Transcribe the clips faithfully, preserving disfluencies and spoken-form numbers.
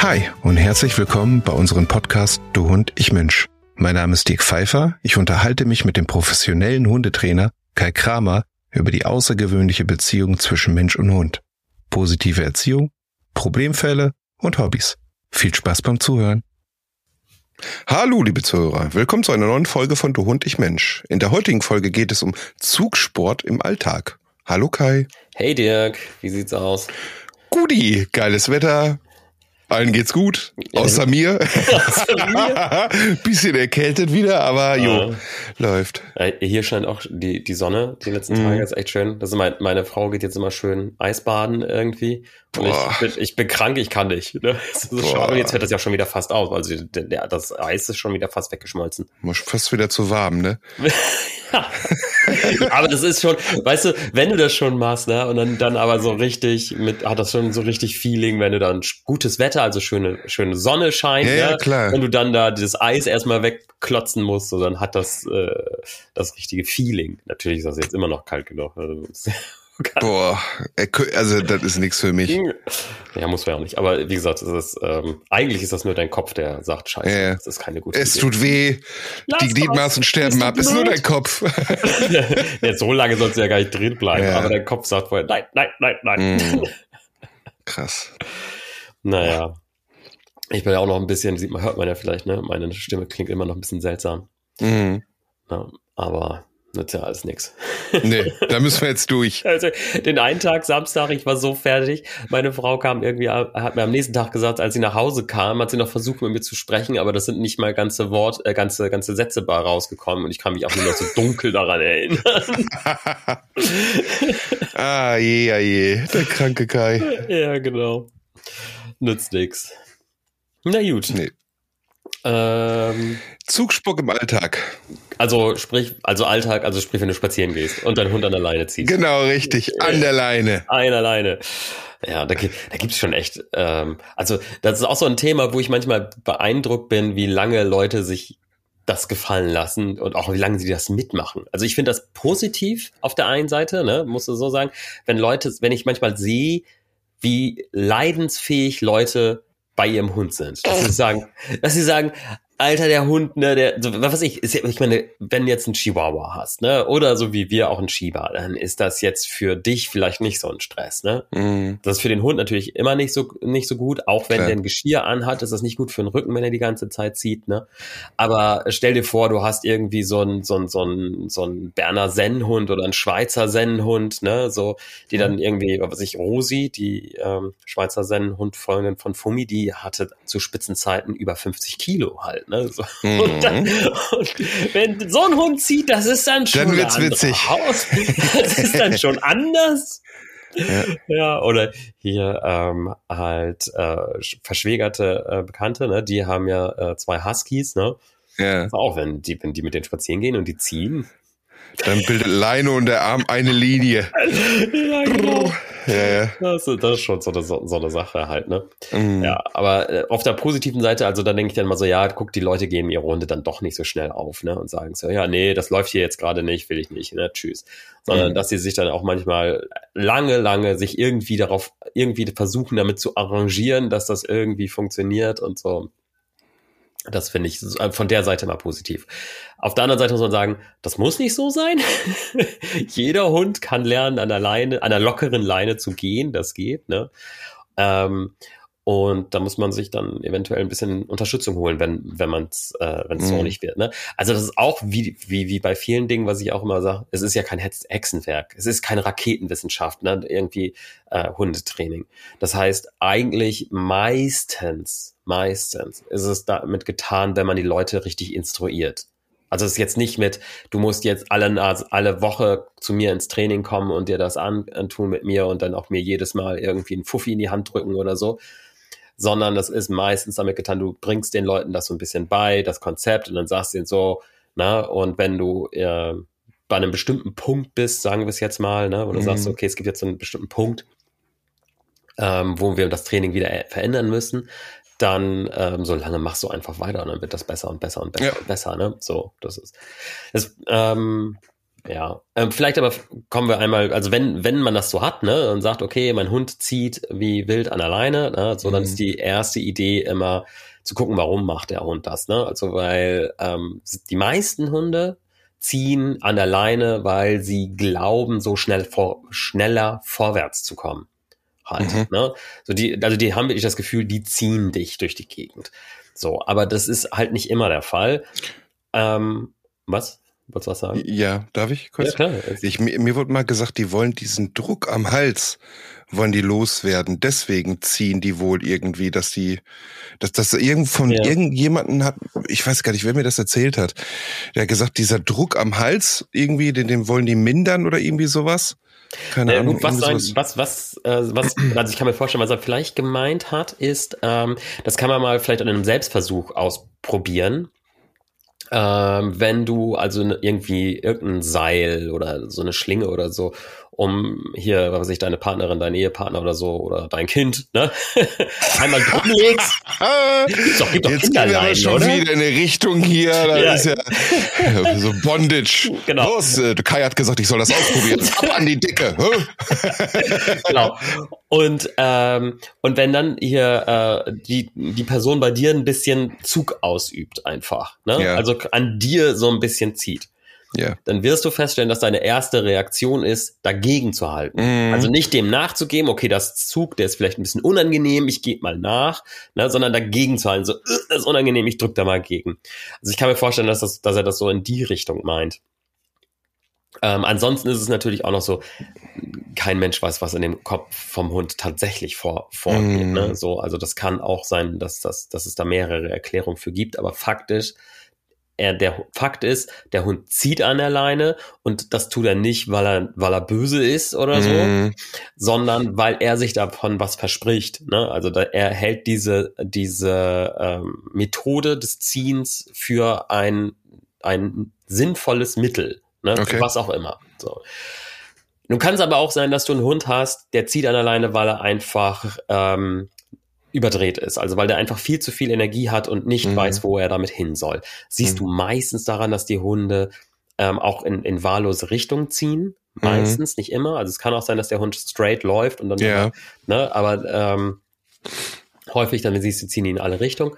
Hi und herzlich willkommen bei unserem Podcast Du Hund, ich Mensch. Mein Name ist Dirk Pfeiffer. Ich unterhalte mich mit dem professionellen Hundetrainer Kai Kramer über die außergewöhnliche Beziehung zwischen Mensch und Hund. Positive Erziehung, Problemfälle und Hobbys. Viel Spaß beim Zuhören. Hallo liebe Zuhörer, willkommen zu einer neuen Folge von Du Hund, ich Mensch. In der heutigen Folge geht es um Zugsport im Alltag. Hallo Kai. Hey Dirk, wie sieht's aus? Guti, geiles Wetter. Allen geht's gut, außer mir. Außer mir. Bisschen erkältet wieder, aber jo, ah. läuft. Hier scheint auch die, die Sonne die letzten Tage, mm. ist echt schön. Das ist mein, meine Frau geht jetzt immer schön Eisbaden irgendwie. Und ich bin, ich bin krank, ich kann nicht. Ne? Das ist so schade. Jetzt hört das ja schon wieder fast aus. Also der, das Eis ist schon wieder fast weggeschmolzen. Muss fast wieder zu warm, ne? Ja. Aber das ist schon, weißt du, wenn du das schon machst, ne, und dann, dann aber so richtig mit, hat das schon so richtig Feeling, wenn du dann gutes Wetter, also schöne, schöne Sonne scheint, ja, ne, ja, klar. Wenn du dann da das Eis erstmal wegklotzen musst, so, dann hat das, äh, das richtige Feeling. Natürlich ist das jetzt immer noch kalt genug. Also, boah, also das ist nichts für mich. Ja, muss man ja auch nicht. Aber wie gesagt, das ist, ähm, eigentlich ist das nur dein Kopf, der sagt, scheiße, ja, das ist keine gute es Idee. tut weh, Lass die Gliedmaßen sterben ab, ist nur dein Kopf. Ja, so lange sollst du ja gar nicht drin bleiben, ja. aber dein Kopf sagt vorher, nein, nein, nein, nein. Mm. Krass. Naja, ich bin ja auch noch ein bisschen, sieht man, hört man ja vielleicht, ne? Meine Stimme klingt immer noch ein bisschen seltsam. Mm. Ja, aber nützt ja alles nix. Nee, da müssen wir jetzt durch. Also den einen Tag, Samstag, ich war so fertig. Meine Frau kam irgendwie, hat mir am nächsten Tag gesagt, als sie nach Hause kam, hat sie noch versucht, mit mir zu sprechen, aber das sind nicht mal ganze Wort, äh, ganze, ganze Sätze bei rausgekommen und ich kann mich auch nur noch so dunkel daran erinnern. Ah, je, ah, je, der kranke Kai. Ja, genau. Nützt nix. Na gut. Nee. Ähm, Zugsport im Alltag. Also sprich, also Alltag, also sprich, wenn du spazieren gehst und deinen Hund an der Leine ziehst. Genau, richtig, an der Leine. An der Leine. Ja, da, da gibt's schon echt, ähm, also das ist auch so ein Thema, wo ich manchmal beeindruckt bin, wie lange Leute sich das gefallen lassen und auch wie lange sie das mitmachen. Also ich finde das positiv auf der einen Seite, ne, musst du so sagen, wenn Leute, wenn ich manchmal sehe, wie leidensfähig Leute bei ihrem Hund sind. Dass sie sagen, dass sie sagen, Alter, der Hund, ne, der, so, was weiß ich, ist, ich meine, wenn du jetzt einen Chihuahua hast, ne, oder so wie wir auch einen Shiba, dann ist das jetzt für dich vielleicht nicht so ein Stress, ne. Mm. Das ist für den Hund natürlich immer nicht so, nicht so gut, auch wenn Klar. der ein Geschirr anhat, ist das nicht gut für den Rücken, wenn er die ganze Zeit zieht, ne. Aber stell dir vor, du hast irgendwie so ein, so ein, so ein, so ein Berner Sennenhund oder ein Schweizer Sennenhund, ne, so, die dann irgendwie, was weiß ich, Rosi, die, ähm, Schweizer Sennenhund-Freundin von Fummi, die hatte zu Spitzenzeiten über fünfzig Kilo halt, ne, so. Mhm. Und, dann, und wenn so ein Hund zieht, das ist dann schon dann wird's witzig. Haus. Das ist dann schon anders. Ja. Ja, oder hier ähm, halt äh, verschwägerte äh, Bekannte, ne, die haben ja äh, zwei Huskies, ne. Ja. Also auch wenn die, wenn die mit denen spazieren gehen und die ziehen. Dann bildet Leine und der Arm eine Linie. Ja, genau. Ja, ja. Das, das ist schon so eine, so eine Sache halt, ne? Mhm. Ja, aber äh, auf der positiven Seite, also da denke ich dann mal so, ja, guck, die Leute geben ihre Runde dann doch nicht so schnell auf, ne? Und sagen so, ja, nee, das läuft hier jetzt gerade nicht, will ich nicht, ne? Tschüss. Sondern, mhm. dass sie sich dann auch manchmal lange, lange sich irgendwie darauf, irgendwie versuchen, damit zu arrangieren, dass das irgendwie funktioniert und so. Das finde ich von der Seite mal positiv. Auf der anderen Seite muss man sagen, das muss nicht so sein. Jeder Hund kann lernen, an der Leine, an einer lockeren Leine zu gehen. Das geht, ne? Ähm, und da muss man sich dann eventuell ein bisschen Unterstützung holen, wenn wenn man es äh, wenn es so Mhm. nicht wird, ne? Also das ist auch wie wie wie bei vielen Dingen, was ich auch immer sage. Es ist ja kein Hex- Hexenwerk. Es ist keine Raketenwissenschaft, ne? Irgendwie äh, Hundetraining. Das heißt eigentlich meistens meistens ist es damit getan, wenn man die Leute richtig instruiert. Also es ist jetzt nicht mit, du musst jetzt alle, alle Woche zu mir ins Training kommen und dir das an, antun mit mir und dann auch mir jedes Mal irgendwie einen Fuffi in die Hand drücken oder so, sondern das ist meistens damit getan, du bringst den Leuten das so ein bisschen bei, das Konzept, und dann sagst du ihnen so, na, und wenn du äh, bei einem bestimmten Punkt bist, sagen wir es jetzt mal, ne, wo du Mhm. sagst, okay, es gibt jetzt so einen bestimmten Punkt, ähm, wo wir das Training wieder verändern müssen, dann ähm, so lange machst du einfach weiter und dann wird das besser und besser und besser Ja. und besser, ne? So, das ist. Das, ähm, Ja, ähm, vielleicht aber kommen wir einmal, also wenn wenn man das so hat, ne, und sagt, okay, mein Hund zieht wie wild an der Leine, ne, so, dann Mhm. ist die erste Idee immer zu gucken, warum macht der Hund das, ne? Also weil ähm, die meisten Hunde ziehen an der Leine, weil sie glauben, so schnell vor, schneller vorwärts zu kommen. Halt, Mhm. ne? So die, also die haben wirklich das Gefühl, die ziehen dich durch die Gegend. So, aber das ist halt nicht immer der Fall. Ähm, was? Wolltest du was sagen? Ja, darf ich kurz? Ja, klar. Ich, mir, mir wurde mal gesagt, die wollen diesen Druck am Hals, wollen die loswerden. Deswegen ziehen die wohl irgendwie, dass die, dass das irgend von Ja. irgendjemanden hat, ich weiß gar nicht, wer mir das erzählt hat, der hat gesagt, dieser Druck am Hals irgendwie, den, den wollen die mindern oder irgendwie sowas. Keine Ja, Ahnung. gut, was, irgendwie sein, sowas. was, was, äh, was, also ich kann mir vorstellen, was er vielleicht gemeint hat, ist, ähm, das kann man mal vielleicht an einem Selbstversuch ausprobieren. Ähm, wenn du also ne- irgendwie irgendein Seil oder so eine Schlinge oder so, um hier, was weiß ich, deine Partnerin, dein Ehepartner oder so oder dein Kind, ne, einmal drum legst. Gibt's doch, gibt doch Jetzt gehen wir aber Kinderleinen, schon oder? wieder in eine Richtung hier, da Ja. ist ja so Bondage. Genau. Los, äh, Kai hat gesagt, ich soll das ausprobieren. Ab an die Dicke. Hä? Genau. Und, ähm, und wenn dann hier äh, die, die Person bei dir ein bisschen Zug ausübt einfach, ne? Ja. Also an dir so ein bisschen zieht, Ja. dann wirst du feststellen, dass deine erste Reaktion ist, dagegen zu halten. Mhm. Also nicht dem nachzugeben, okay, das Zug, der ist vielleicht ein bisschen unangenehm, ich gebe mal nach, ne, sondern dagegen zu halten, so, äh, das ist unangenehm, ich drück da mal gegen. Also ich kann mir vorstellen, dass, das, dass er das so in die Richtung meint. Ähm, ansonsten ist es natürlich auch noch so, kein Mensch weiß, was in dem Kopf vom Hund tatsächlich vor, vorgeht. Mm. Ne? So, also das kann auch sein, dass, dass, dass es da mehrere Erklärungen für gibt, aber faktisch, er, der Fakt ist, der Hund zieht an der Leine und das tut er nicht, weil er, weil er böse ist oder so, Mm. sondern weil er sich davon was verspricht. Ne? Also da, er hält diese, diese ähm, Methode des Ziehens für ein, ein sinnvolles Mittel. Ne, Okay. für was auch immer. So. Nun kann es aber auch sein, dass du einen Hund hast, der zieht an der Leine, weil er einfach ähm, überdreht ist. Also weil der einfach viel zu viel Energie hat und nicht Mhm. weiß, wo er damit hin soll. Siehst Mhm. du meistens daran, dass die Hunde ähm, auch in, in wahllose Richtungen ziehen. Meistens, nicht immer. Also es kann auch sein, dass der Hund straight läuft und dann Ja. immer, ne, aber ähm, häufig dann siehst du, ziehen die in alle Richtungen.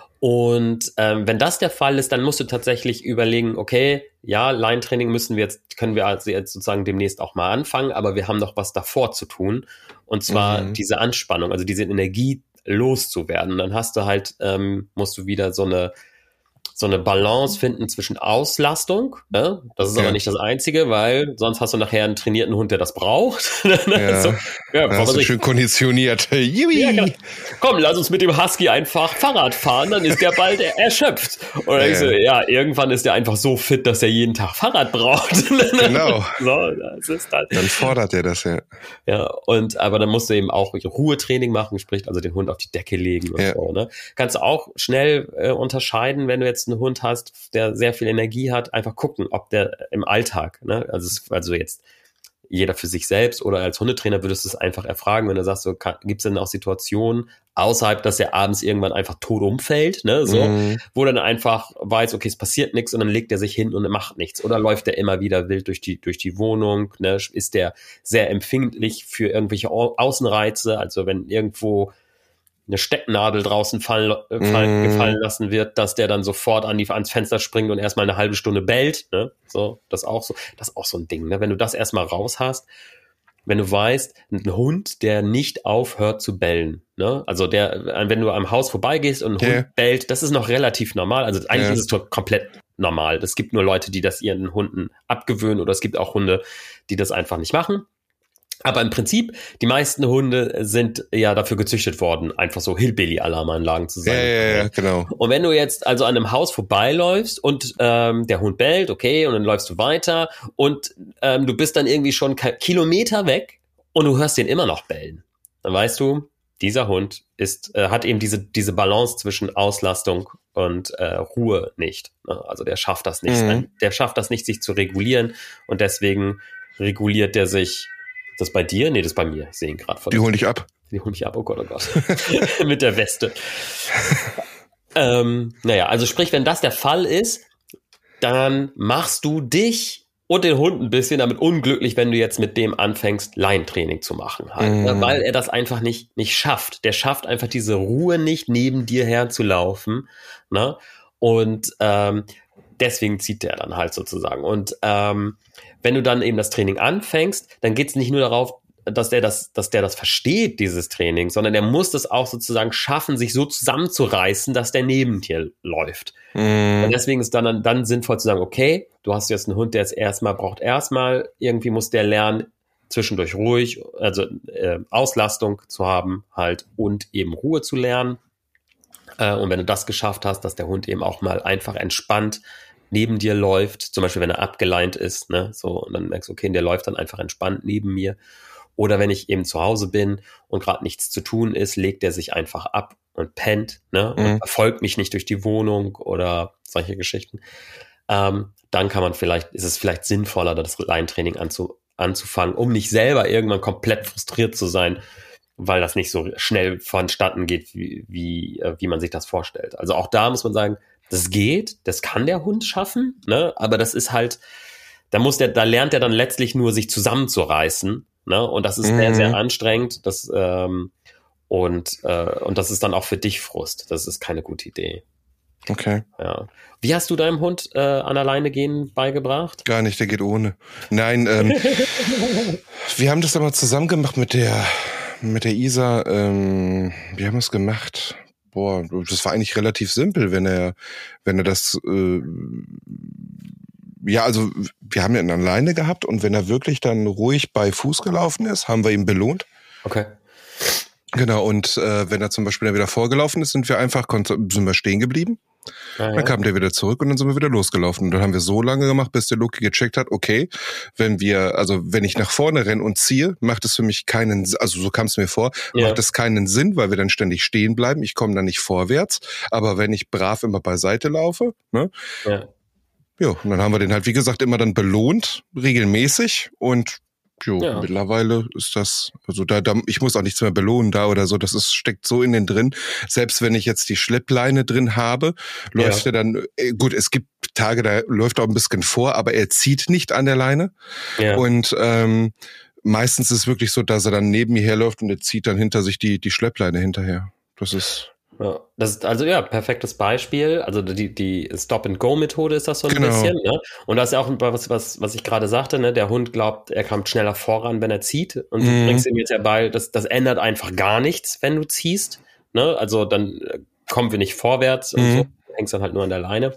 Und ähm, wenn das der Fall ist, dann musst du tatsächlich überlegen, okay, ja, Leintraining müssen wir jetzt, können wir also jetzt sozusagen demnächst auch mal anfangen, aber wir haben noch was davor zu tun. Und zwar Mhm. diese Anspannung, also diese Energie loszuwerden. Und dann hast du halt, ähm, musst du wieder so eine so eine Balance finden zwischen Auslastung, ne? Das ist Ja. aber nicht das Einzige, weil sonst hast du nachher einen trainierten Hund, der das braucht. Ja. so, ja, Da hast was du weiß ich. schön konditioniert. Jiwi. Ja, genau. Komm, lass uns mit dem Husky einfach Fahrrad fahren, dann ist der bald er- erschöpft. Und dann Ja, denkst du, ja, irgendwann ist der einfach so fit, dass er jeden Tag Fahrrad braucht. Genau. So, das ist halt. Dann fordert er das, ja. Ja, und aber dann musst du eben auch Ruhetraining machen, sprich also den Hund auf die Decke legen und Ja. so. Ne? Kannst du auch schnell äh, unterscheiden, wenn du jetzt einen Hund hast, der sehr viel Energie hat, einfach gucken, ob der im Alltag, ne, also es, also jetzt jeder für sich selbst oder als Hundetrainer würdest du es einfach erfragen, wenn du sagst, so gibt es denn auch Situationen außerhalb, dass er abends irgendwann einfach tot umfällt, ne, so, Mhm. wo dann einfach weiß, okay, es passiert nichts und dann legt er sich hin und macht nichts oder läuft er immer wieder wild durch die durch die Wohnung, ne, ist der sehr empfindlich für irgendwelche Au- Außenreize, also wenn irgendwo eine Stecknadel draußen fallen, äh, fallen, Mm. gefallen lassen wird, dass der dann sofort an die, ans Fenster springt und erstmal eine halbe Stunde bellt, ne? So, das auch so, das ist auch so ein Ding, ne? Wenn du das erstmal raus hast, wenn du weißt, ein Hund, der nicht aufhört zu bellen, ne? Also der, wenn du am Haus vorbeigehst und ein Ja. Hund bellt, das ist noch relativ normal. Also eigentlich Ja. ist es doch komplett normal. Es gibt nur Leute, die das ihren Hunden abgewöhnen oder es gibt auch Hunde, die das einfach nicht machen. Aber im Prinzip, die meisten Hunde sind ja dafür gezüchtet worden, einfach so Hillbilly-Alarmanlagen zu sein. Ja, ja, ja, genau. Und wenn du jetzt also an einem Haus vorbeiläufst und ähm, der Hund bellt, okay, und dann läufst du weiter und ähm, du bist dann irgendwie schon Ki- Kilometer weg und du hörst den immer noch bellen, dann weißt du, dieser Hund ist, äh, hat eben diese, diese Balance zwischen Auslastung und äh, Ruhe nicht. Ne? Also der schafft das nicht. Mhm. Der schafft das nicht, sich zu regulieren und deswegen reguliert der sich. Ist das bei dir? Nee, das ist bei mir. Ich sehe ihn gerade vor Die der holen dich ab. Die holen mich ab, oh Gott, oh Gott. Mit der Weste. ähm, naja, also sprich, wenn das der Fall ist, dann machst du dich und den Hund ein bisschen damit unglücklich, wenn du jetzt mit dem anfängst, Leinentraining zu machen, halt, mm. ne? Weil er das einfach nicht, nicht schafft. Der schafft einfach diese Ruhe nicht, neben dir herzulaufen, ne? Und ähm, deswegen zieht der dann halt sozusagen. Und ähm, wenn du dann eben das Training anfängst, dann geht es nicht nur darauf, dass der das, dass der das versteht, dieses Training, sondern der muss das auch sozusagen schaffen, sich so zusammenzureißen, dass der neben dir läuft. Mm. Und deswegen ist dann, dann sinnvoll zu sagen, okay, du hast jetzt einen Hund, der jetzt erstmal braucht erstmal, irgendwie muss der lernen, zwischendurch ruhig, also äh, Auslastung zu haben halt und eben Ruhe zu lernen. Äh, und wenn du das geschafft hast, dass der Hund eben auch mal einfach entspannt neben dir läuft, zum Beispiel wenn er abgeleint ist, ne, so, und dann merkst du, okay, der läuft dann einfach entspannt neben mir. Oder wenn ich eben zu Hause bin und gerade nichts zu tun ist, legt er sich einfach ab und pennt, ne, und mhm. verfolgt mich nicht durch die Wohnung oder solche Geschichten. Ähm, dann kann man vielleicht, ist es vielleicht sinnvoller, das Leinentraining anzu, anzufangen, um nicht selber irgendwann komplett frustriert zu sein, weil das nicht so schnell vonstatten geht, wie, wie, wie man sich das vorstellt. Also auch da muss man sagen, das geht, das kann der Hund schaffen, ne, aber das ist halt, da muss der, da lernt er dann letztlich nur, sich zusammenzureißen. Ne? Und das ist mhm. sehr, sehr anstrengend. Das, ähm, und, äh, und das ist dann auch für dich Frust. Das ist keine gute Idee. Okay. Ja. Wie hast du deinem Hund äh, an alleine gehen beigebracht? Gar nicht, der geht ohne. Nein, ähm, wir haben das aber zusammen gemacht mit der, mit der Isa. Ähm, wir haben es gemacht. Boah, das war eigentlich relativ simpel, wenn er, wenn er das, äh, ja, also wir haben ihn alleine gehabt und wenn er wirklich dann ruhig bei Fuß gelaufen ist, haben wir ihn belohnt. Okay. Genau, und äh, wenn er zum Beispiel dann wieder vorgelaufen ist, sind wir einfach sind wir stehen geblieben. Ah, ja. Dann kam der wieder zurück und dann sind wir wieder losgelaufen. Und dann haben wir so lange gemacht, bis der Loki gecheckt hat, okay, wenn wir, also wenn ich nach vorne renne und ziehe, macht es für mich keinen, also so kam es mir vor, ja. macht es keinen Sinn, weil wir dann ständig stehen bleiben. Ich komme dann nicht vorwärts. Aber wenn ich brav immer beiseite laufe, ne? Ja. Ja, und dann haben wir den halt, wie gesagt, immer dann belohnt, regelmäßig und jo, ja. mittlerweile ist das, also da, da, ich muss auch nichts mehr belohnen da oder so, das ist, steckt so in den drin. Selbst wenn ich jetzt die Schleppleine drin habe, läuft ja. er dann, gut, es gibt Tage, da läuft er auch ein bisschen vor, aber er zieht nicht an der Leine. Ja. Und ähm, meistens ist es wirklich so, dass er dann neben mir herläuft und er zieht dann hinter sich die, die Schleppleine hinterher. Das ist... Ja, das ist also ja perfektes Beispiel. Also die die Stop-and-Go-Methode ist das so ein genau. bisschen. Ne? Und das ist ja auch was was was ich gerade sagte. Ne, der Hund glaubt, er kommt schneller voran, wenn er zieht. Und du mm. bringst ihm jetzt ja bei, das das ändert einfach gar nichts, wenn du ziehst. Ne, also dann kommen wir nicht vorwärts und mm. so. Du hängst dann halt nur an der Leine.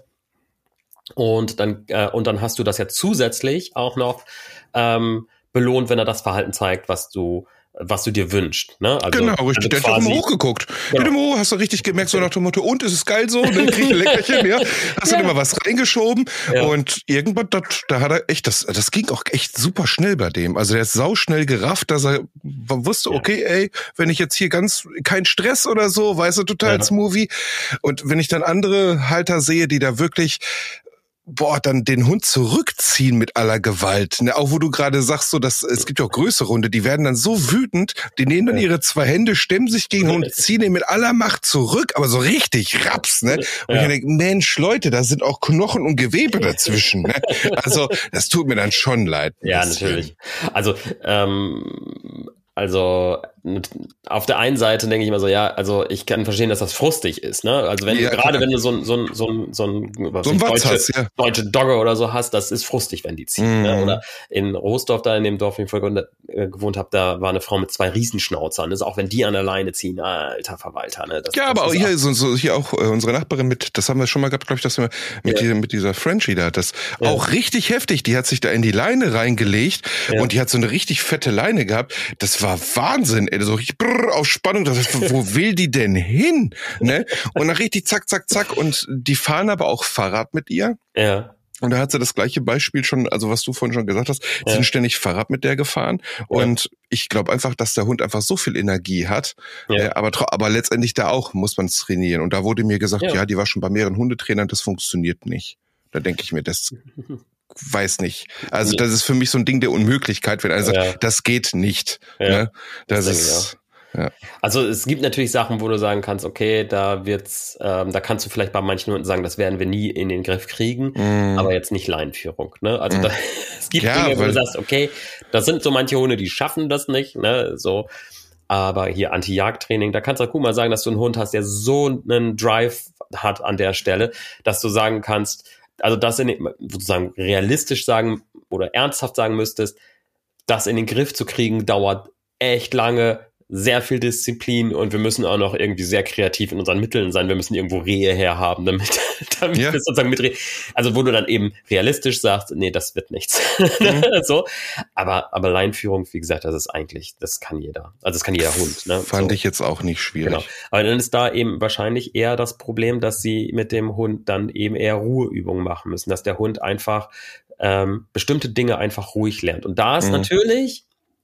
Und dann äh, und dann hast du das ja zusätzlich auch noch ähm, belohnt, wenn er das Verhalten zeigt, was du was du dir wünschst, ne? Also, genau, richtig. Der hat doch immer hochgeguckt. Genau. Mit dem Hoch hast du richtig gemerkt, so nach dem Motto, und ist es geil so? Dann krieg ich ein Leckerchen, ja. Hast ja. du immer was reingeschoben. Ja. Und irgendwann, da, da hat er echt, das, das ging auch echt super schnell bei dem. Also der ist sauschnell gerafft, dass er wusste, ja. okay, ey, wenn ich jetzt hier ganz, kein Stress oder so, weißt du, total ja. smoothie. Und wenn ich dann andere Halter sehe, die da wirklich boah, dann den Hund zurückziehen mit aller Gewalt. Ne, auch wo du gerade sagst, so, dass es gibt ja auch größere Hunde, die werden dann so wütend, die nehmen dann ihre zwei Hände, stemmen sich gegen den Hund, ziehen ihn mit aller Macht zurück, aber so richtig raps, ne? Und ja. ich denke, Mensch, Leute, da sind auch Knochen und Gewebe dazwischen, ne? Also, das tut mir dann schon leid. Ja, natürlich. Also, ähm, also auf der einen Seite denke ich immer so, ja, also ich kann verstehen, dass das frustig ist, ne? Also wenn ja, du gerade wenn du so ein so ein so ein so ein, was so ein deutsche, hast, ja. deutsche Dogge oder so hast, das ist frustig, wenn die ziehen. Mm. Ne? Oder in Roosdorf, da in dem Dorf, in dem ich vorher gewohnt habe, da war eine Frau mit zwei Riesenschnauzern. Das ist auch wenn die an der Leine ziehen, alter Verwalter, ne? Das, ja, das aber auch hier auch, so, so hier auch äh, unsere Nachbarin mit, das haben wir schon mal gehabt, glaube ich, dass wir mit, ja. die, mit dieser Frenchie da, das ja. auch richtig heftig. Die hat sich da in die Leine reingelegt ja. und die hat so eine richtig fette Leine gehabt. Das war Wahnsinn, ey, so richtig brrr, auf Spannung. Das heißt, wo will die denn hin? Ne? Und dann richtig zack, zack, zack. Und die fahren aber auch Fahrrad mit ihr. Ja. Und da hat sie das gleiche Beispiel schon, also was du vorhin schon gesagt hast, ja. sind ständig Fahrrad mit der gefahren. Ja. Und ich glaube einfach, dass der Hund einfach so viel Energie hat. Ja. Äh, aber, aber letztendlich da auch muss man es trainieren. Und da wurde mir gesagt, ja. ja, die war schon bei mehreren Hundetrainern, das funktioniert nicht. Da denke ich mir, das weiß nicht. Also das ist für mich so ein Ding der Unmöglichkeit, wenn einer sagt, ja. das geht nicht. Ja. Ne? Das, das ist... Ja. Also es gibt natürlich Sachen, wo du sagen kannst, okay, da wird's, ähm, da kannst du vielleicht bei manchen Hunden sagen, das werden wir nie in den Griff kriegen, Mm. aber jetzt nicht Leinenführung. Ne? Also Mm. da, es gibt Ja, Dinge, wo weil- du sagst, okay, das sind so manche Hunde, die schaffen das nicht, ne, so. Aber hier Anti-Jagd-Training, da kannst du auch gut mal sagen, dass du einen Hund hast, der so einen Drive hat an der Stelle, dass du sagen kannst, also das in den, sozusagen realistisch sagen oder ernsthaft sagen müsstest, das in den Griff zu kriegen, dauert echt lange, sehr viel Disziplin und wir müssen auch noch irgendwie sehr kreativ in unseren Mitteln sein. Wir müssen irgendwo Rehe herhaben, damit, damit Ja. wir sozusagen mit Rehe, also wo du dann eben realistisch sagst, nee, das wird nichts. Mhm. So. Aber, aber Leinführung, wie gesagt, das ist eigentlich, das kann jeder. Also das kann jeder Hund. Ne? Fand so. ich jetzt auch nicht schwierig. Genau. Aber dann ist da eben wahrscheinlich eher das Problem, dass sie mit dem Hund dann eben eher Ruheübungen machen müssen, dass der Hund einfach ähm, bestimmte Dinge einfach ruhig lernt. Und da ist Mhm. natürlich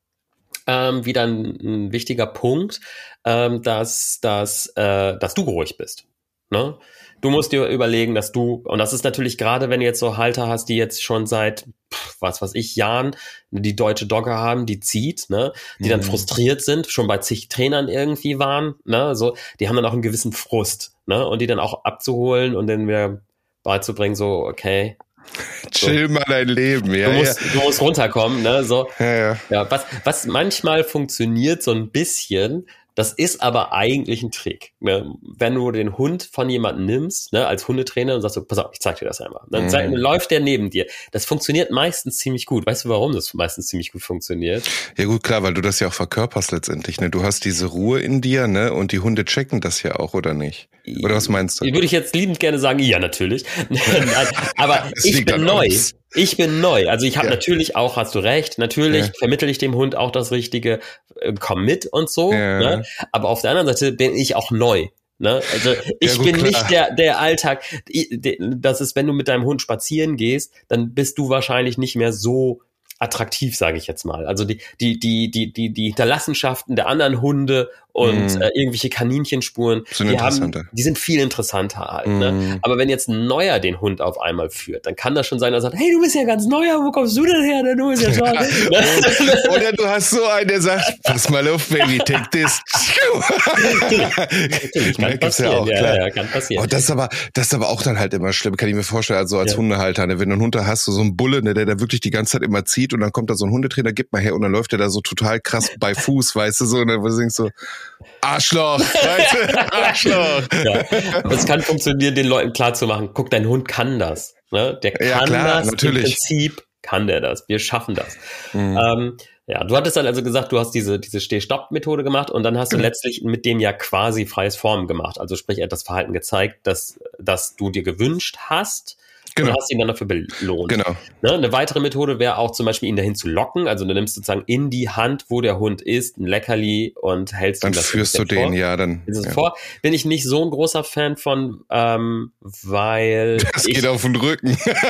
ähm, wieder ein, ein wichtiger Punkt, ähm, dass, dass, äh, dass du ruhig bist. Ne? Du musst dir überlegen, dass du, und das ist natürlich gerade, wenn du jetzt so Halter hast, die jetzt schon seit, pff, was weiß ich, Jahren die deutsche Dogge haben, die zieht, ne, die dann Mhm. frustriert sind, schon bei zig Trainern irgendwie waren, ne, so, die haben dann auch einen gewissen Frust, ne, und die dann auch abzuholen und dann wieder beizubringen, so, okay, Chill mal dein Leben, ja. du musst, ja. du musst runterkommen, ne, so. Ja, ja. Ja, was, was manchmal funktioniert so ein bisschen, das ist aber eigentlich ein Trick. Ne? Wenn du den Hund von jemandem nimmst, ne, als Hundetrainer und sagst so, pass auf, ich zeig dir das einmal. Dann Mhm. zeig, läuft der neben dir. Das funktioniert meistens ziemlich gut. Weißt du, warum das meistens ziemlich gut funktioniert? Ja gut, klar, weil du das ja auch verkörperst letztendlich. Ne? Du hast diese Ruhe in dir, ne? Und die Hunde checken das ja auch, oder nicht? Oder was meinst du? Würde ich jetzt liebend gerne sagen, ja, natürlich. Nein, aber Es ich liegt bin an neu. uns. Ich bin neu. Also ich habe Ja. natürlich auch, hast du recht, natürlich Ja. vermittle ich dem Hund auch das Richtige, äh, komm mit und so. Ja. Ne? Aber auf der anderen Seite bin ich auch neu. Ne? Also ich gut, bin klar. nicht der der Alltag. Das ist, wenn du mit deinem Hund spazieren gehst, dann bist du wahrscheinlich nicht mehr so attraktiv, sage ich jetzt mal. Also die die die die die die Hinterlassenschaften der anderen Hunde und Mm. äh, irgendwelche Kaninchenspuren, Sind die haben, interessanter. die sind viel interessanter halt. Ne? Mm. Aber wenn jetzt ein Neuer den Hund auf einmal führt, dann kann das schon sein, dass er sagt, hey, du bist ja ganz Neuer, wo kommst du denn her? Du bist ja schon. Oder du hast so einen, der sagt, pass mal auf, Baby, take this. Natürlich, kann Ne, gibt's ja passieren. auch, Ja, klar. ja, kann passieren. Oh, das ist aber, das ist aber auch dann halt immer schlimm, kann ich mir vorstellen, also als Ja. Hundehalter, ne, wenn du einen Hund da hast, so, so einen Bulle, ne, der da wirklich die ganze Zeit immer zieht und dann kommt da so ein Hundetrainer, gib mal her und dann läuft der da so total krass bei Fuß, weißt du, so, und dann wo du denkst so, Arschloch, weißt du, Arschloch. Ja. Es kann funktionieren, den Leuten klarzumachen, guck, dein Hund kann das. Ne? Der kann Ja, klar, das, natürlich. im Prinzip kann der das. Wir schaffen das. Mhm. Ähm, ja, du hattest dann also gesagt, du hast diese, diese Steh-Stopp-Methode gemacht und dann hast du Mhm. letztlich mit dem ja quasi freies Formen gemacht. Also sprich, er hat das Verhalten gezeigt, das, das du dir gewünscht hast. Genau. Und hast ihn dann dafür belohnt. Genau. Ne? Eine weitere Methode wäre auch zum Beispiel, ihn dahin zu locken. Also du nimmst sozusagen in die Hand, wo der Hund ist, ein Leckerli und hältst Dann ihm das führst du ein bisschen den, vor. ja, dann. Ist es Ja. vor. Bin ich nicht so ein großer Fan von, ähm, weil Das ich, geht auf den Rücken.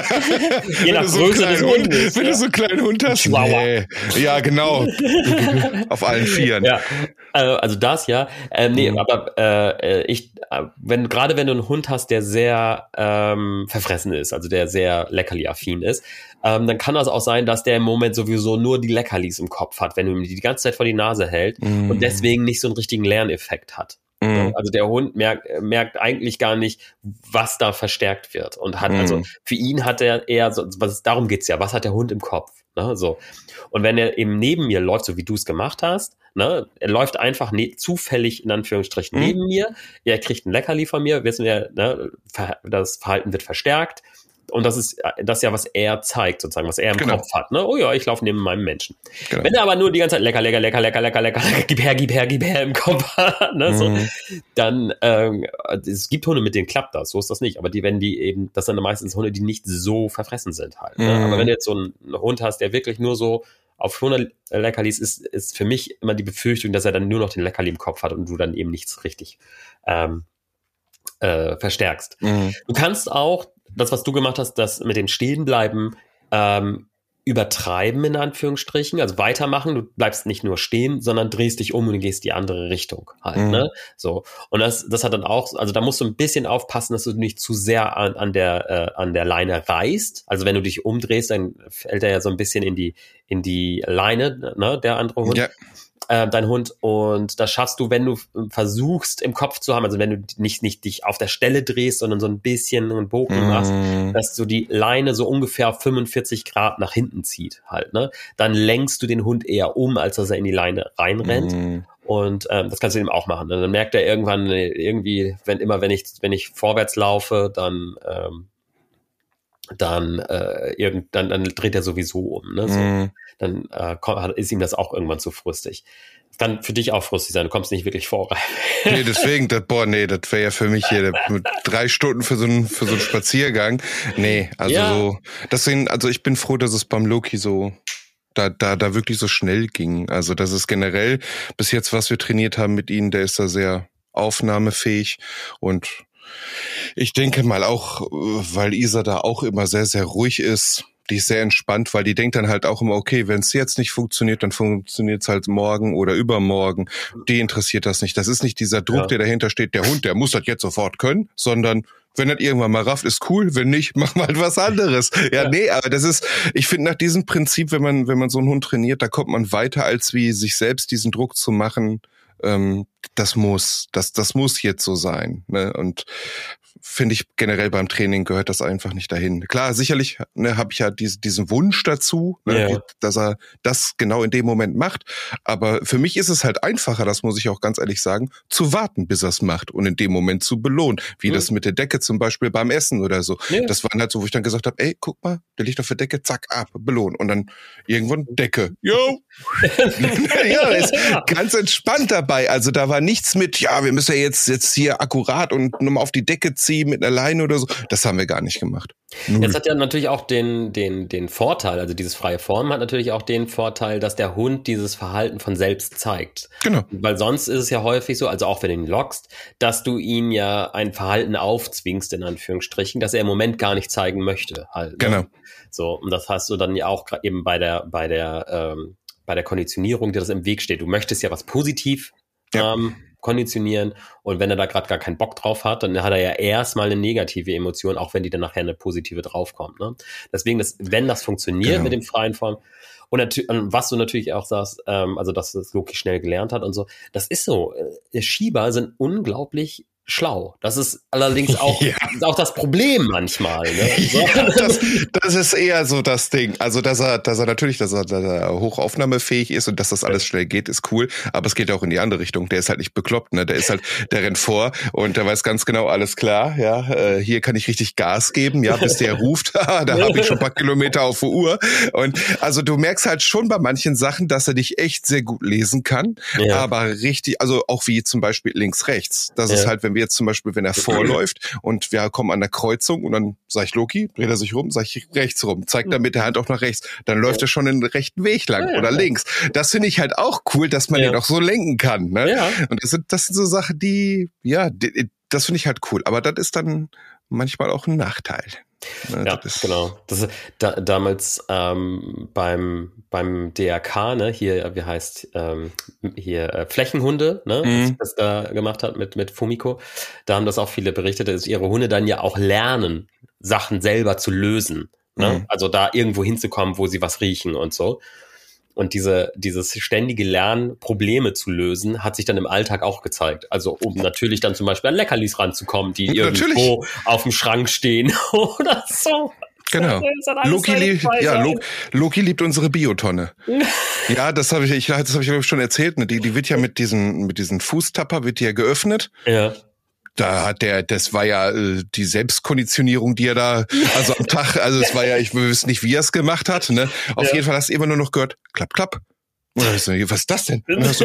je Wenn nach du so einen Größe des kleinen Hund, Hundes. wenn ja. du so einen kleinen Hund hast. Chihuahua. Nee. Ja, genau. Auf allen Vieren. Ja, äh, also das ja. Äh, nee, Mhm. aber äh, ich, äh, wenn gerade wenn du einen Hund hast, der sehr ähm, verfressen ist, also der sehr leckerli-affin ist, ähm, dann kann das auch sein, dass der im Moment sowieso nur die Leckerlis im Kopf hat, wenn du ihm die die ganze Zeit vor die Nase hält Mhm. und deswegen nicht so einen richtigen Lerneffekt hat. Mhm. Also der Hund merkt, merkt eigentlich gar nicht, was da verstärkt wird und hat, Mhm. also für ihn hat er eher so, was, darum geht's ja, was hat der Hund im Kopf, ne, so. Und wenn er eben neben mir läuft, so wie du es gemacht hast, ne, er läuft einfach ne, zufällig in Anführungsstrichen Mhm. neben mir, er kriegt ein Leckerli von mir, wissen wir, ne, das Verhalten wird verstärkt. Und das ist das ja, was er zeigt, sozusagen, was er im Genau. Kopf hat. Ne? Oh ja, ich laufe neben meinem Menschen. Genau. Wenn er aber nur die ganze Zeit lecker, lecker, lecker, lecker, lecker, lecker, gib her, gib her, gib her im Kopf hat, ne? so, Mhm. dann, ähm, es gibt Hunde, mit denen klappt das, so ist das nicht. Aber die, wenn die eben, das sind dann meistens Hunde, die nicht so verfressen sind halt. Ne? Mhm. Aber wenn du jetzt so einen, einen Hund hast, der wirklich nur so auf hundert Leckerlis ist, ist für mich immer die Befürchtung, dass er dann nur noch den Leckerli im Kopf hat und du dann eben nichts richtig ähm, äh, verstärkst. Mhm. Du kannst auch das, was du gemacht hast, das mit dem Stehenbleiben ähm, übertreiben, in Anführungsstrichen, also weitermachen. Du bleibst nicht nur stehen, sondern drehst dich um und gehst die andere Richtung halt, Mhm. ne? So. Und das, das hat dann auch, also da musst du ein bisschen aufpassen, dass du nicht zu sehr an, an der, äh, an der Leine reißt. Also wenn du dich umdrehst, dann fällt er ja so ein bisschen in die, in die Leine, ne, der andere Hund. Ja. äh, dein Hund. Und das schaffst du, wenn du versuchst, im Kopf zu haben, also wenn du nicht, nicht dich auf der Stelle drehst, sondern so ein bisschen einen Bogen mm. machst, dass du die Leine so ungefähr auf fünfundvierzig Grad nach hinten zieht halt, ne? Dann lenkst du den Hund eher um, als dass er in die Leine reinrennt. Mm. Und ähm, das kannst du ihm auch machen. Und dann merkt er irgendwann irgendwie, wenn immer, wenn ich, wenn ich vorwärts laufe, dann ähm, dann, äh, irgend, dann, dann dreht er sowieso um. Ne? So, mm. Dann äh, kommt, ist ihm das auch irgendwann zu frustig. Das kann für dich auch frustig sein, du kommst nicht wirklich voran. Nee, deswegen, das, boah, nee, das wäre ja für mich hier mit drei Stunden für so einen für so einen Spaziergang. Nee, also ja. so, deswegen, also ich bin froh, dass es beim Loki so da da da wirklich so schnell ging. Also das ist generell bis jetzt, was wir trainiert haben mit ihnen, der ist da sehr aufnahmefähig und ich denke mal auch, weil Isa da auch immer sehr, sehr ruhig ist, die ist sehr entspannt, weil die denkt dann halt auch immer, okay, wenn es jetzt nicht funktioniert, dann funktioniert es halt morgen oder übermorgen. Die interessiert das nicht. Das ist nicht dieser Druck, ja. der dahinter steht, der Hund, der muss das jetzt sofort können, sondern wenn das irgendwann mal rafft, ist cool, wenn nicht, machen wir halt was anderes. Ja, ja. nee, aber das ist, ich finde nach diesem Prinzip, wenn man wenn man so einen Hund trainiert, da kommt man weiter, als wie sich selbst diesen Druck zu machen, ähm, das muss, das das muss jetzt so sein, ne? Und finde ich generell beim Training gehört das einfach nicht dahin. Klar, sicherlich ne, habe ich ja diese, diesen Wunsch dazu, ne, ja. dass er das genau in dem Moment macht. Aber für mich ist es halt einfacher, das muss ich auch ganz ehrlich sagen, zu warten, bis er es macht und in dem Moment zu belohnen. Wie mhm. das mit der Decke zum Beispiel beim Essen oder so. Ja. Das waren halt so, wo ich dann gesagt habe, ey, guck mal, der liegt auf der Decke, zack, ab, belohnen. Und dann irgendwann Decke. Jo! Ja, ist ganz entspannt dabei. Also da war nichts mit, ja, wir müssen ja jetzt, jetzt hier akkurat und nochmal auf die Decke ziehen mit einer Leine oder so. Das haben wir gar nicht gemacht. Null. Jetzt hat ja natürlich auch den, den, den Vorteil, also dieses freie Formen hat natürlich auch den Vorteil, dass der Hund dieses Verhalten von selbst zeigt. Genau. Weil sonst ist es ja häufig so, also auch wenn du ihn lockst, dass du ihn ja ein Verhalten aufzwingst, in Anführungsstrichen, dass er im Moment gar nicht zeigen möchte. Halt, ne? Genau. So, und das hast du dann ja auch eben bei der, bei der, ähm, bei der Konditionierung, die das im Weg steht. Du möchtest ja was positiv ja. ähm, konditionieren und wenn er da gerade gar keinen Bock drauf hat, dann hat er ja erstmal eine negative Emotion, auch wenn die dann nachher eine positive draufkommt. Ne? Deswegen, das, wenn das funktioniert genau. mit dem freien Form und, natürlich, und was du natürlich auch sagst, ähm, also dass das Loki schnell gelernt hat und so, das ist so. Äh, Schieber sind unglaublich schlau. Das ist allerdings auch, ja. auch das Problem manchmal. Ne? Ja, das, das ist eher so das Ding. Also, dass er, dass er natürlich, dass er, dass er hochaufnahmefähig ist und dass das alles schnell geht, ist cool. Aber es geht auch in die andere Richtung. Der ist halt nicht bekloppt, ne? Der ist halt, der rennt vor und der weiß ganz genau, alles klar, ja, äh, hier kann ich richtig Gas geben, ja, bis der ruft, da habe ich schon ein paar Kilometer auf der Uhr. Und also du merkst halt schon bei manchen Sachen, dass er dich echt sehr gut lesen kann, ja. aber richtig, also auch wie zum Beispiel links, rechts. Das ja. ist halt, wenn wir jetzt zum Beispiel, wenn er vorläuft und wir kommen an der Kreuzung und dann sag ich Loki, dreht er sich rum, sag ich rechts rum, zeigt dann mit der Hand auch nach rechts, dann läuft er schon den rechten Weg lang ja, oder ja. links. Das finde ich halt auch cool, dass man ja. den auch so lenken kann. Ne? Ja. Und das sind, das sind so Sachen, die, ja, die, das finde ich halt cool. Aber das ist dann manchmal auch ein Nachteil. Ne, ja, das genau. Das ist da, damals ähm, beim beim D R K, ne, hier, wie heißt ähm, hier äh, Flächenhunde, ne, mhm. was das da gemacht hat mit mit Fumiko, da haben das auch viele berichtet, dass ihre Hunde dann ja auch lernen, Sachen selber zu lösen, ne, mhm. also da irgendwo hinzukommen, wo sie was riechen und so. Und diese, dieses ständige Lernen, Probleme zu lösen, hat sich dann im Alltag auch gezeigt. Also um natürlich dann zum Beispiel an Leckerlis ranzukommen, die irgendwo natürlich. auf dem Schrank stehen oder so. Genau. Loki, lieb, ja, Lo, Loki liebt unsere Biotonne. Ja, das habe ich, ich, das habe ich glaube ich schon erzählt. Ne? Die, die wird ja mit diesen, mit diesen Fußtapper wird die ja geöffnet. Ja. Da hat der, das war ja äh, die Selbstkonditionierung, die er da, also am Tag, also es war ja, ich wüsste nicht, wie er es gemacht hat, ne? Auf ja. jeden Fall hast du immer nur noch gehört, klapp, klapp. Und dann hast du, was ist das denn? Und dann hast du,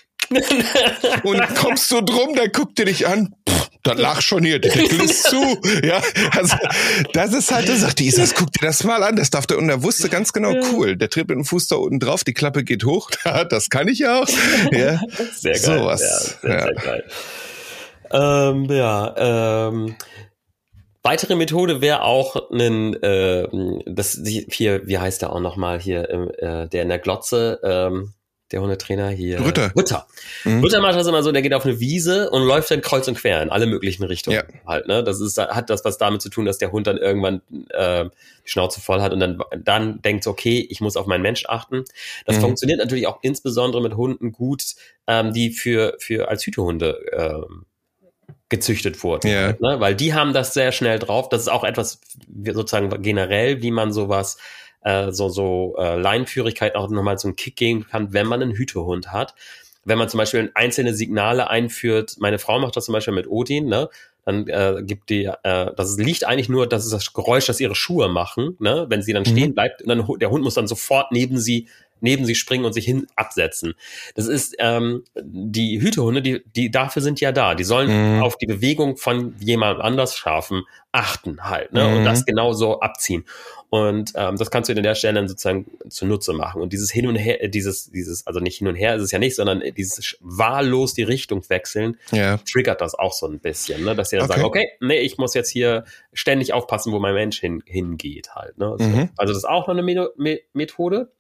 und kommst du drum, dann guckt er dich an, pff, das lag schon hier, der Deckel ist zu. Ja, also das ist halt, das sagt Isas, guck dir das mal an, das darf der, und er wusste ganz genau, cool, der tritt mit dem Fuß da unten drauf, die Klappe geht hoch, das kann ich auch. Ja, sehr geil. Sowas. Ja, sehr, ja. sehr geil. Ähm, ja, ähm, weitere Methode wäre auch ein, äh, das hier, wie heißt der auch nochmal hier, äh, der in der Glotze, ähm, der Hundetrainer hier? Rütter. Rütter. Mhm. Rütter macht das immer so, der geht auf eine Wiese und läuft dann kreuz und quer in alle möglichen Richtungen. Ja. Halt, ne? Das ist, hat das was damit zu tun, dass der Hund dann irgendwann äh, die Schnauze voll hat und dann, dann denkt so, okay, ich muss auf meinen Mensch achten. Das mhm. funktioniert natürlich auch insbesondere mit Hunden gut, ähm, die für, für als Hütehunde ähm, gezüchtet wurden, ja. halt, ne? Weil die haben das sehr schnell drauf. Das ist auch etwas sozusagen generell, wie man sowas, äh, so so äh, Leinenführigkeit auch nochmal so einen Kick geben kann, wenn man einen Hütehund hat. Wenn man zum Beispiel einzelne Signale einführt, meine Frau macht das zum Beispiel mit Odin, ne? Dann äh, gibt die, äh, das liegt eigentlich nur, das ist das Geräusch, das ihre Schuhe machen, ne? Wenn sie dann mhm. stehen bleibt, und dann der Hund muss dann sofort neben sie neben sie springen und sich hin absetzen. Das ist ähm, die Hütehunde, die die dafür sind ja da. Die sollen mhm. auf die Bewegung von jemand anders Schafen achten halt, ne? Mhm. Und das genauso abziehen. Und ähm, das kannst du in der Stelle dann sozusagen zunutze machen. Und dieses Hin und Her, dieses dieses also nicht hin und her ist es ja nicht, sondern dieses wahllos die Richtung wechseln, ja. triggert das auch so ein bisschen, ne? Dass sie dann okay. sagen, okay, nee, ich muss jetzt hier ständig aufpassen, wo mein Mensch hin, hingeht halt, ne? Also, mhm. also das ist auch noch eine Me- Me- Methode.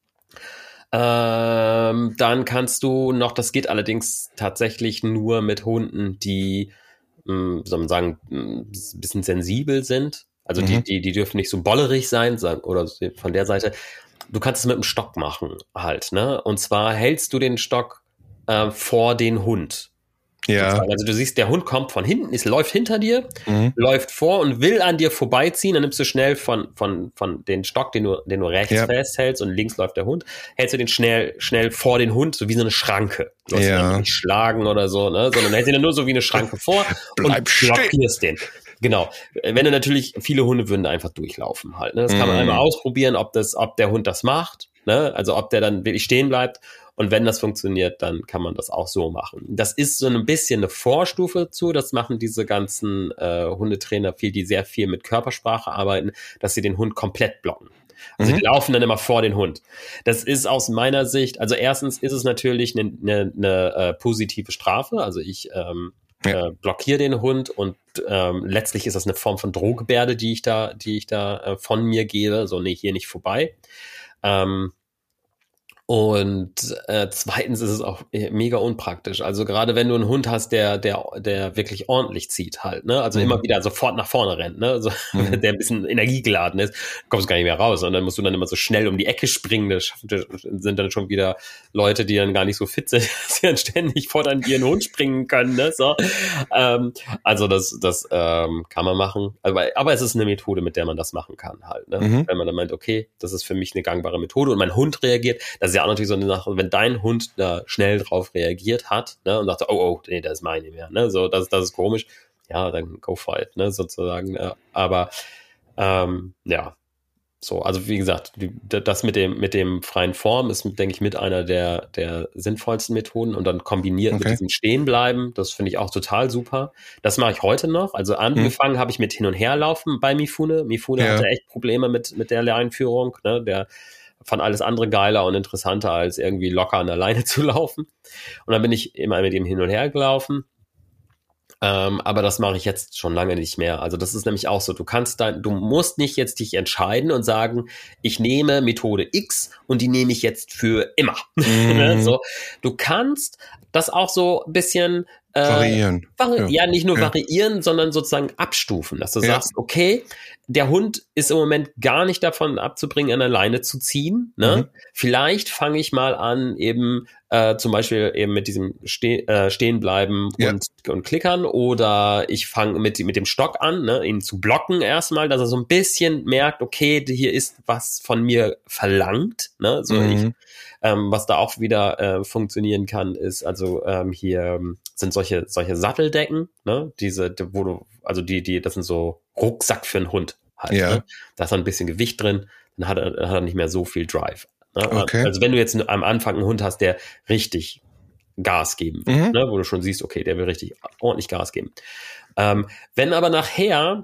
Ähm, dann kannst du noch, das geht allerdings tatsächlich nur mit Hunden, die, mh, wie soll man sagen, ein bisschen sensibel sind. Also mhm. die, die, die dürfen nicht so bollerig sein, sagen, oder von der Seite. Du kannst es mit dem Stock machen halt, ne? Und zwar hältst du den Stock äh, vor den Hund. Ja. Also du siehst, der Hund kommt von hinten, es läuft hinter dir, mhm. läuft vor und will an dir vorbeiziehen, dann nimmst du schnell von, von, von den Stock, den du, den du rechts ja. festhältst und links läuft der Hund, hältst du den schnell, schnell vor den Hund, so wie so eine Schranke. Du musst ja. ihn nicht schlagen oder so, ne, sondern hältst ihn nur so wie eine Schranke vor Bleib und blockierst den. Genau. Wenn du natürlich, viele Hunde würden da einfach durchlaufen halt, ne. Das kann man mhm. einmal ausprobieren, ob das, ob der Hund das macht, ne, also ob der dann wirklich stehen bleibt. Und wenn das funktioniert, dann kann man das auch so machen. Das ist so ein bisschen eine Vorstufe zu. Das machen diese ganzen äh, Hundetrainer viel, die sehr viel mit Körpersprache arbeiten, dass sie den Hund komplett blocken. Also mhm. die laufen dann immer vor den Hund. Das ist aus meiner Sicht, also erstens ist es natürlich eine, eine, eine äh, positive Strafe. Also ich ähm, ja. äh, blockiere den Hund und ähm, letztlich ist das eine Form von Drohgebärde, die ich da, die ich da äh, von mir gebe. So, nee, hier nicht vorbei. Ähm, Und äh, zweitens ist es auch mega unpraktisch. Also gerade wenn du einen Hund hast, der der der wirklich ordentlich zieht halt, ne? Also mhm. immer wieder sofort nach vorne rennt, ne? So, mhm. der ein bisschen energiegeladen ist, kommst gar nicht mehr raus. Und dann musst du dann immer so schnell um die Ecke springen. Das sind dann schon wieder Leute, die dann gar nicht so fit sind, dass sie dann ständig vor dann ihren Hund springen können, ne? So. Ähm, also das das ähm, kann man machen. Aber, aber es ist eine Methode, mit der man das machen kann halt, ne? Mhm. Wenn man dann meint, okay, das ist für mich eine gangbare Methode und mein Hund reagiert, das ist ja auch natürlich so eine Sache, wenn dein Hund da schnell drauf reagiert hat, ne, und sagt, oh, oh, nee, das ist meine mehr, ne, so, das, das ist komisch, ja, dann go for it, ne, sozusagen, ne? Aber, ähm, ja, so, also wie gesagt, die, das mit dem, mit dem freien Form ist, denke ich, mit einer der, der sinnvollsten Methoden und dann kombiniert okay. mit diesem Stehenbleiben, das finde ich auch total super. Das mache ich heute noch, also angefangen hm. habe ich mit Hin- und Herlaufen bei Mifune. Mifune ja. hatte echt Probleme mit, mit der Einführung, ne, der fand alles andere geiler und interessanter, als irgendwie locker an der Leine zu laufen. Und dann bin ich immer mit ihm hin und her gelaufen. Ähm, aber das mache ich jetzt schon lange nicht mehr. Also das ist nämlich auch so, du kannst da, du musst nicht jetzt dich entscheiden und sagen, ich nehme Methode X und die nehme ich jetzt für immer. Mm. So, du kannst das auch so ein bisschen äh, variieren. Vari- ja. ja, nicht nur ja. variieren, sondern sozusagen abstufen, dass du ja. sagst, okay, der Hund ist im Moment gar nicht davon abzubringen, an der Leine zu ziehen. Ne? Mhm. Vielleicht fange ich mal an, eben äh, zum Beispiel eben mit diesem Ste- äh, Stehenbleiben ja. und, und Klickern, oder ich fange mit, mit dem Stock an, ne, ihn zu blocken erstmal, dass er so ein bisschen merkt, okay, hier ist was von mir verlangt. Ne? So mhm. ich, ähm, was da auch wieder äh, funktionieren kann, ist also ähm, hier ähm, sind solche solche Satteldecken, ne, diese, wo du, also die die, das sind so Rucksack für einen Hund halt. Ja. Ne? Da ist ein bisschen Gewicht drin, dann hat er, dann hat er nicht mehr so viel Drive. Ne? Okay. Also wenn du jetzt am Anfang einen Hund hast, der richtig Gas geben will, mhm. ne, wo du schon siehst, okay, der will richtig ordentlich Gas geben. Ähm, wenn aber nachher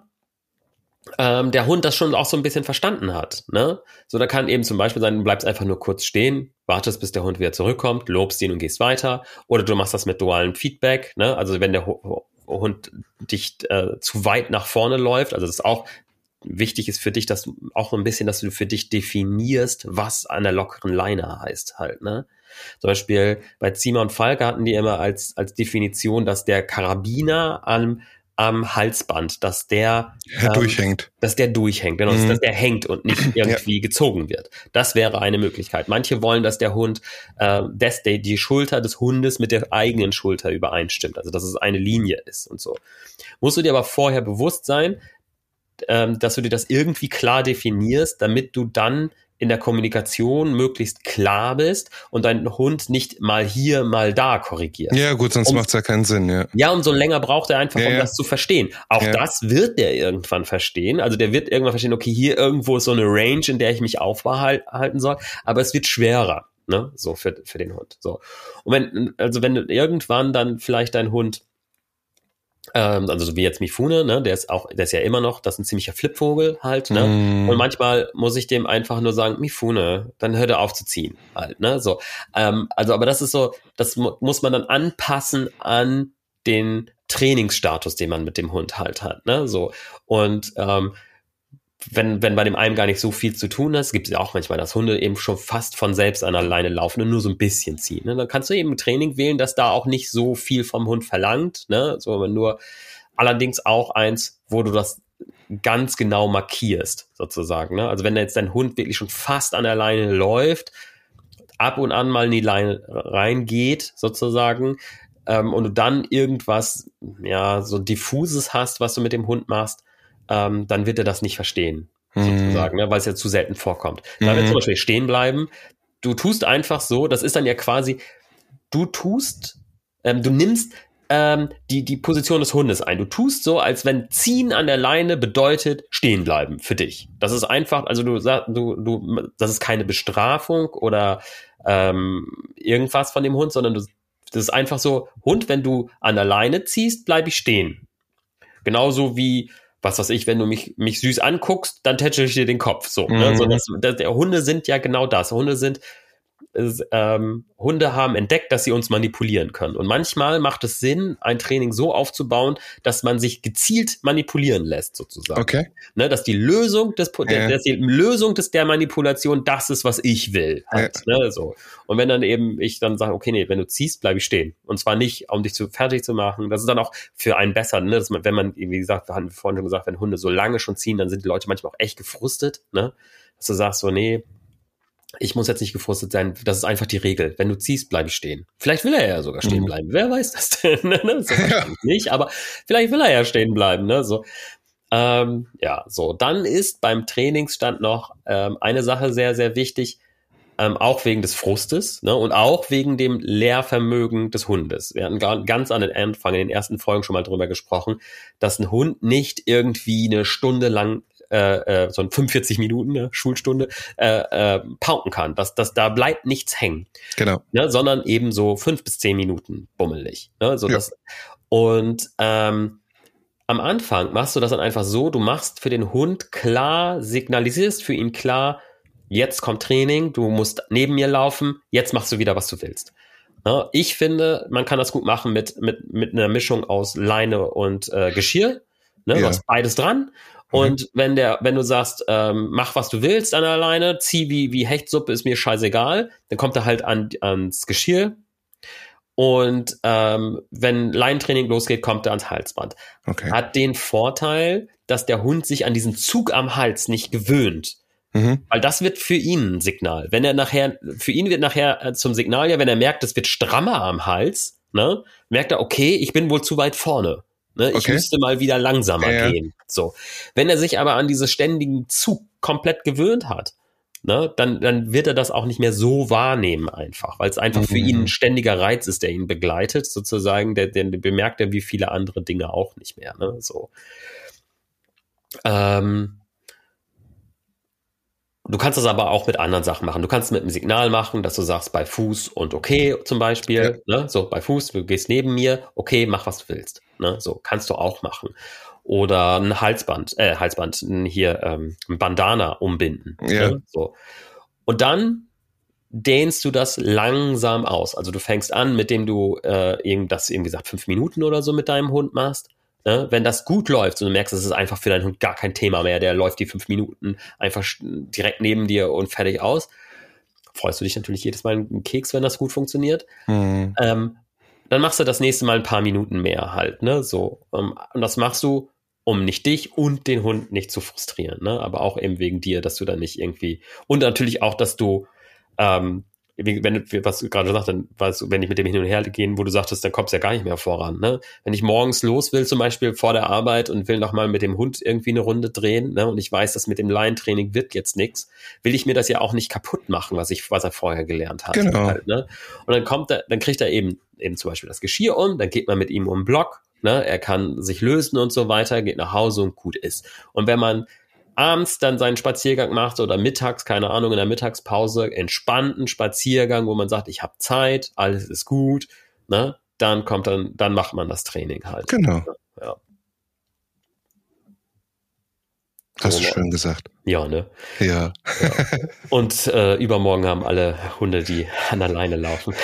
ähm, der Hund das schon auch so ein bisschen verstanden hat, ne? So, da kann eben zum Beispiel sein, du bleibst einfach nur kurz stehen, wartest, bis der Hund wieder zurückkommt, lobst ihn und gehst weiter. Oder du machst das mit dualem Feedback, ne? Also wenn der Hund dich äh, zu weit nach vorne läuft, also das ist auch wichtig ist für dich, dass du auch ein bisschen, dass du für dich definierst, was an der lockeren Leine heißt halt, ne? Zum Beispiel bei Ziemer und Falke hatten die immer als, als Definition, dass der Karabiner am, am Halsband, dass der, ja, ähm, durchhängt. Dass der durchhängt, genau, mhm. dass der hängt und nicht irgendwie ja. gezogen wird. Das wäre eine Möglichkeit. Manche wollen, dass der Hund, äh, dass der, die Schulter des Hundes mit der eigenen Schulter übereinstimmt, also dass es eine Linie ist und so. Musst du dir aber vorher bewusst sein, ähm, dass du dir das irgendwie klar definierst, damit du dann in der Kommunikation möglichst klar bist und dein Hund nicht mal hier, mal da korrigiert. Ja gut, sonst um, macht's ja keinen Sinn, ja. Ja, umso länger braucht er einfach, um ja, das zu verstehen. Auch ja. das wird der irgendwann verstehen. Also der wird irgendwann verstehen, okay, hier irgendwo ist so eine Range, in der ich mich aufhalten soll, aber es wird schwerer, ne, so für, für den Hund. So. Und wenn, also wenn du irgendwann dann vielleicht dein Hund Ähm, also so wie jetzt Mifune, ne, der ist auch, der ist ja immer noch, das ist ein ziemlicher Flippvogel halt, ne, mm. und manchmal muss ich dem einfach nur sagen, Mifune, dann hört er auf zu ziehen halt, ne, so, ähm, also aber das ist so, das mu- muss man dann anpassen an den Trainingsstatus, den man mit dem Hund halt hat, ne, so, und ähm, wenn, wenn bei dem einen gar nicht so viel zu tun ist, gibt es ja auch manchmal, dass Hunde eben schon fast von selbst an alleine laufen und nur so ein bisschen ziehen. Ne? Dann kannst du eben ein Training wählen, das da auch nicht so viel vom Hund verlangt, ne? So, nur allerdings auch eins, wo du das ganz genau markierst, sozusagen. Ne? Also wenn jetzt dein Hund wirklich schon fast an der Leine läuft, ab und an mal in die Leine reingeht, sozusagen, ähm, und du dann irgendwas, ja, so diffuses hast, was du mit dem Hund machst, Ähm, dann wird er das nicht verstehen, sozusagen, mhm. ne, weil es ja zu selten vorkommt. Da mhm. wird zum Beispiel stehen bleiben. Du tust einfach so, das ist dann ja quasi, du tust, ähm, du nimmst ähm, die, die Position des Hundes ein. Du tust so, als wenn ziehen an der Leine bedeutet stehen bleiben für dich. Das ist einfach, also du sagst, du, du, das ist keine Bestrafung oder ähm, irgendwas von dem Hund, sondern du, das ist einfach so, Hund, wenn du an der Leine ziehst, bleib ich stehen. Genauso wie was weiß ich, wenn du mich, mich süß anguckst, dann tätschel ich dir den Kopf. So, mhm. ne? so das, das, der Hunde sind ja genau das. Hunde sind, ist, ähm, Hunde haben entdeckt, dass sie uns manipulieren können. Und manchmal macht es Sinn, ein Training so aufzubauen, dass man sich gezielt manipulieren lässt, sozusagen. Okay. Ne, dass die Lösung des, ja. der, dass die Lösung des der Manipulation das ist, was ich will. Halt, ja. ne, so. Und wenn dann eben ich dann sage, okay, nee, wenn du ziehst, bleib ich stehen. Und zwar nicht, um dich zu fertig zu machen. Das ist dann auch für einen besser, ne, dass man, wenn man, wie gesagt, wir hatten vorhin schon gesagt, wenn Hunde so lange schon ziehen, dann sind die Leute manchmal auch echt gefrustet, ne, dass du sagst so, nee, ich muss jetzt nicht gefrustet sein, das ist einfach die Regel. Wenn du ziehst, bleib ich stehen. Vielleicht will er ja sogar stehen mhm. bleiben. Wer weiß das denn? Das ist ja. nicht, aber vielleicht will er ja stehen bleiben. Ne? So, ähm, ja, so. Dann ist beim Trainingsstand noch ähm, eine Sache sehr, sehr wichtig, ähm, auch wegen des Frustes, ne? Und auch wegen dem Lehrvermögen des Hundes. Wir hatten ganz an den Anfang in den ersten Folgen schon mal drüber gesprochen, dass ein Hund nicht irgendwie eine Stunde lang Äh, äh, so ein fünfundvierzig Minuten ne, Schulstunde äh, äh, pauken kann. Das, das, da bleibt nichts hängen. Genau. Ne, sondern eben so fünf bis zehn Minuten bummelig. Ne, so ja. das, und ähm, am Anfang machst du das dann einfach so, du machst für den Hund klar, signalisierst für ihn klar, jetzt kommt Training, du musst neben mir laufen, jetzt machst du wieder, was du willst. Ne, ich finde, man kann das gut machen mit, mit, mit einer Mischung aus Leine und äh, Geschirr. Ne, ja. Du hast beides dran. Und wenn der, wenn du sagst, ähm, mach was du willst an der Leine, zieh wie, wie Hechtsuppe, ist mir scheißegal, dann kommt er halt an, ans Geschirr. Und ähm, wenn Leinentraining losgeht, kommt er ans Halsband. Okay. Hat den Vorteil, dass der Hund sich an diesen Zug am Hals nicht gewöhnt. Mhm. Weil das wird für ihn ein Signal. Wenn er nachher, für ihn wird nachher zum Signal, ja, wenn er merkt, es wird strammer am Hals, ne, merkt er, okay, ich bin wohl zu weit vorne. Ne, ich okay. müsste mal wieder langsamer ja. gehen. So. Wenn er sich aber an diese ständigen Zug komplett gewöhnt hat, ne, dann, dann wird er das auch nicht mehr so wahrnehmen einfach, weil es einfach mhm. für ihn ein ständiger Reiz ist, der ihn begleitet, sozusagen, der, der bemerkt er wie viele andere Dinge auch nicht mehr. Ne, so. Ähm, Du kannst das aber auch mit anderen Sachen machen. Du kannst es mit einem Signal machen, dass du sagst, bei Fuß und okay zum Beispiel, ja. ne? So bei Fuß, du gehst neben mir, okay, mach was du willst. Ne? So kannst du auch machen. Oder ein Halsband, äh, Halsband, hier ähm, ein Bandana umbinden. Ja. Ne? So. Und dann dehnst du das langsam aus. Also du fängst an, mit dem du äh, irgend, das irgendwie gesagt fünf Minuten oder so mit deinem Hund machst. Ne? Wenn das gut läuft und du merkst, es ist einfach für deinen Hund gar kein Thema mehr, der läuft die fünf Minuten einfach direkt neben dir und fertig aus, freust du dich natürlich jedes Mal einen Keks, wenn das gut funktioniert. Mhm. Ähm, dann machst du das nächste Mal ein paar Minuten mehr halt, ne, so. Um, und das machst du, um nicht dich und den Hund nicht zu frustrieren, ne, aber auch eben wegen dir, dass du dann nicht irgendwie, und natürlich auch, dass du, ähm, wenn du, was du gerade sagst, dann, weißt du, wenn ich mit dem hin und her gehen, wo du sagtest, dann kommst du ja gar nicht mehr voran, ne? Wenn ich morgens los will, zum Beispiel vor der Arbeit und will nochmal mit dem Hund irgendwie eine Runde drehen, ne? Und ich weiß, dass mit dem Laientraining wird jetzt nichts, will ich mir das ja auch nicht kaputt machen, was ich, was er vorher gelernt hat. Genau. Halt, ne? Und dann kommt er, dann kriegt er eben, eben zum Beispiel das Geschirr um, dann geht man mit ihm um den Block, ne? Er kann sich lösen und so weiter, geht nach Hause und gut ist. Und wenn man abends dann seinen Spaziergang macht oder mittags, keine Ahnung, in der Mittagspause, entspannten Spaziergang, wo man sagt, ich habe Zeit, alles ist gut, ne? Dann kommt dann, dann macht man das Training halt. Genau. Ja. Hast so, du schön gesagt. Ja, ne? Ja. ja. Und äh, übermorgen haben alle Hunde, die an der Leine laufen.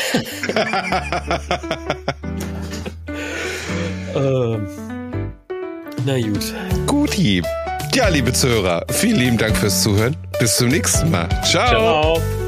ähm, na gut. Guti. Ja, liebe Zuhörer, vielen lieben Dank fürs Zuhören. Bis zum nächsten Mal. Ciao. Ciao.